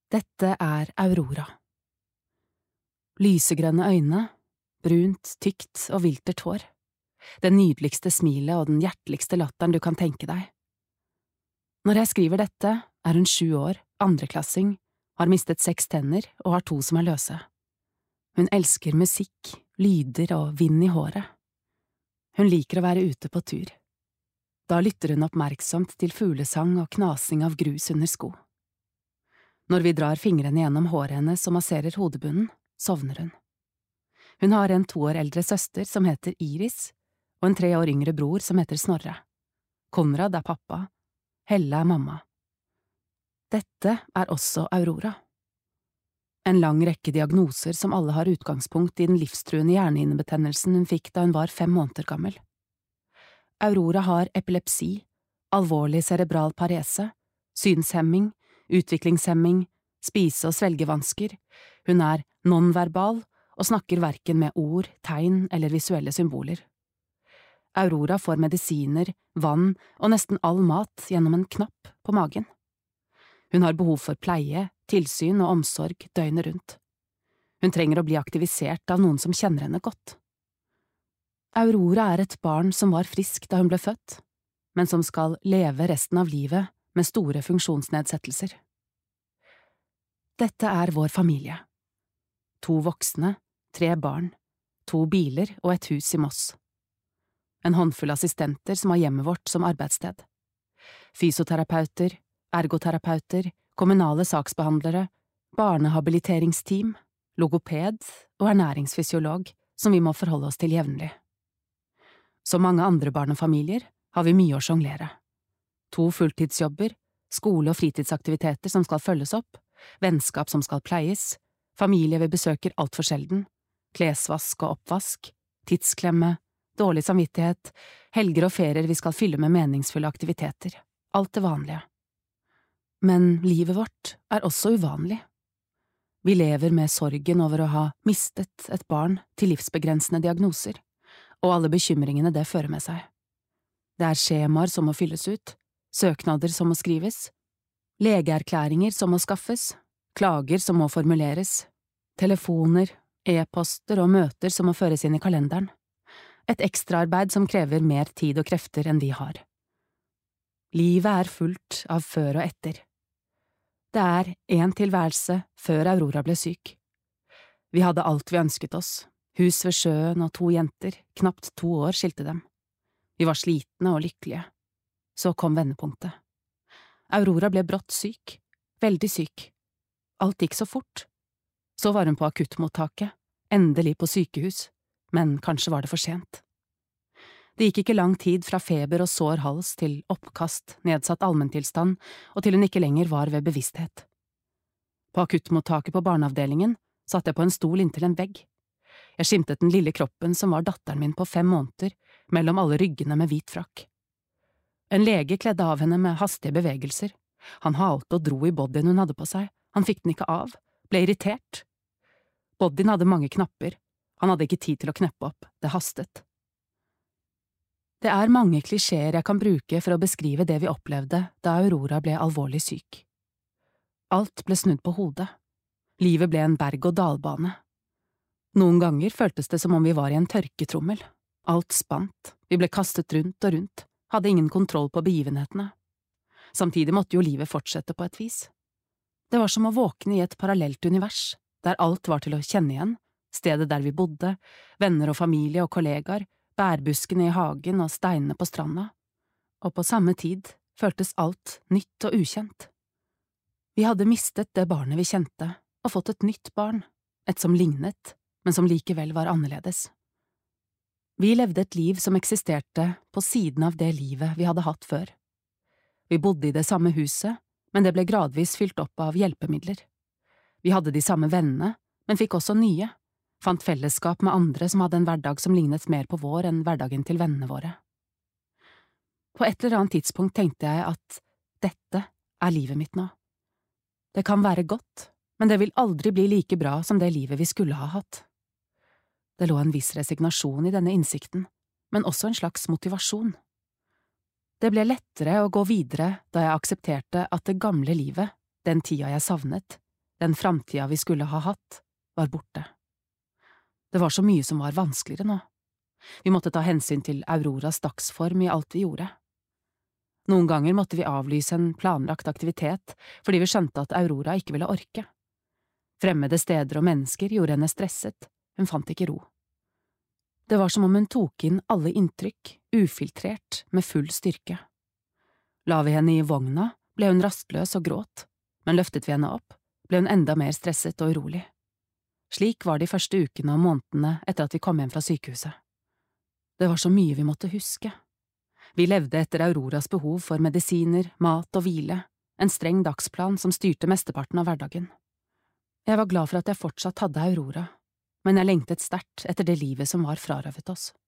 Dette er Aurora. Lysegrønne øyne, brunt, tykt og viltert hår. Det nydeligste smilet og den hjerteligste latteren du kan tenke deg. Når jeg skriver dette, er hun 7 år, andreklassing, har mistet 6 tenner og har 2 som er løse. Hun elsker musikk, lyder og vind i håret. Hun liker å være ute på tur. Da lytter hun oppmerksomt til fuglesang og knasing av grus under sko. Når vi drar fingrene gjennom håret hennes og masserer hodebunnen, sovner hun. Hun har en 2 år eldre søster som heter Iris, og en 3 år yngre bror som heter Snorre. Konrad er pappa, Helle er mamma. Dette er også Aurora. En lang rekke diagnoser som alle har utgangspunkt i den livstruende hjernehinnebetennelsen hun fikk da hun var 5 måneder gammel. Aurora har epilepsi, alvorlig cerebral parese, synshemming, utviklingshemming, spise- og svelgevansker, hun er nonverbal og snakker hverken med ord, tegn eller visuelle symboler. Aurora får medisiner, vann og nesten all mat gjennom en knapp på magen. Hun har behov for pleie, tilsyn og omsorg døgnet rundt. Hun trenger å bli aktivisert av noen som kjenner henne godt. Aurora er et barn som var frisk da hun ble født, men som skal leve resten av livet med store funksjonsnedsettelser. Dette er vår familie. 2 voksne, 3 barn, 2 biler og et hus i Moss. En håndfull assistenter som har hjemmet vårt som arbeidssted. Fysioterapeuter, ergoterapeuter, kommunale saksbehandlere, barnehabiliteringsteam, logoped og ernæringsfysiolog som vi må forholde oss til jevnlig. Som mange andre barnefamilier har vi mye å sjonglere. 2 fulltidsjobber, skole- og fritidsaktiviteter som skal følges opp, vennskap som skal pleies, familie vi besøker alt for sjelden, klesvask og oppvask, tidsklemme, dårlig samvittighet, helger og ferier vi skal fylle med meningsfulle aktiviteter, alt det vanlige. Men livet vårt er også uvanlig. Vi lever med sorgen over å ha mistet et barn til livsbegrensende diagnoser, og alle bekymringene det fører med seg. Det er skjemaer som må fylles ut, søknader som må skrives, legeerklæringer som må skaffes, klager som må formuleres, telefoner, e-poster og møter som må føres inn i kalenderen. Et ekstraarbeid som krever mer tid og krefter enn vi har. Livet er fullt av før og etter. Det er en tilværelse før Aurora ble syk. Vi hadde alt vi ønsket oss, hus ved sjøen og 2 jenter, knapt 2 år skilte dem. Vi var slitne og lykkelige. Så kom vendepunktet. Aurora ble brått syk, veldig syk. Alt gikk så fort. Så var hun på akuttmottaket, endelig på sykehus, men kanskje var det for sent. Det gikk ikke lang tid fra feber og sår hals til oppkast, nedsatt allmenntilstand og til hun ikke lenger var ved bevissthet. På akuttmottaket på barneavdelingen satt jeg på en stol inntil en vegg. Jeg skimtet den lille kroppen som var datteren min på 5 måneder, mellom alle ryggene med hvit frakk. En lege kledde av henne med hastige bevegelser. Han halte og dro i bodyen hun hadde på seg, han fikk den ikke av, ble irritert. Bodyen hadde mange knapper, han hadde ikke tid til å kneppe opp, det hastet. Det er mange klisjeer jeg kan bruke for å beskrive det vi opplevde da Aurora ble alvorlig syk. Alt ble snudd på hodet. Livet ble en berg-og-dal-bane. Noen ganger føltes det som om vi var i en tørketrommel. Alt spant, vi ble kastet rundt og rundt, hadde ingen kontroll på begivenhetene. Samtidig måtte jo livet fortsette på et vis. Det var som å våkne i et parallelt univers, der alt var til å kjenne igjen, stedet der vi bodde, venner og familie og kollegaer, bærbuskene i hagen og steinene på stranda, og på samme tid føltes alt nytt og ukjent. Vi hadde mistet det barnet vi kjente, og fått et nytt barn, et som lignet, men som likevel var annerledes. Vi levde et liv som eksisterte på siden av det livet vi hadde hatt før. Vi bodde i det samme huset, men det ble gradvis fylt opp av hjelpemidler. Vi hadde de samme vennene, men fikk også nye, fant fellesskap med andre som hadde en hverdag som lignet mer på vår enn hverdagen til vennene våre. På et eller annet tidspunkt tenkte jeg at dette er livet mitt nå. Det kan være godt, men det vil aldri bli like bra som det livet vi skulle ha hatt. Det lå en viss resignasjon i denne innsikten, men også en slags motivasjon. Det ble lettere å gå videre da jeg aksepterte at det gamle livet, den tida jeg savnet, Den framtida vi skulle ha hatt, var borte. Det var så mye som var vanskeligere nå. Vi måtte ta hensyn til Auroras dagsform i alt vi gjorde. Noen ganger måtte vi avlyse en planlagt aktivitet fordi vi skjønte at Aurora ikke ville orke. Fremmede steder og mennesker gjorde henne stresset, hun fant ikke ro. Det var som om hun tok inn alle inntrykk, ufiltrert, med full styrke. La vi henne i vogna, ble hun rastløs og gråt, men løftet vi henne opp, ble hun enda mer stresset og urolig. Slik var de første ukene og månedene etter at vi kom hjem fra sykehuset. Det var så mye vi måtte huske. Vi levde etter Auroras behov for medisiner, mat og hvile, en streng dagsplan som styrte mesteparten av hverdagen. Jeg var glad for at jeg fortsatt hadde Aurora, men jeg lengtet sterkt etter det livet som var frarøvet oss.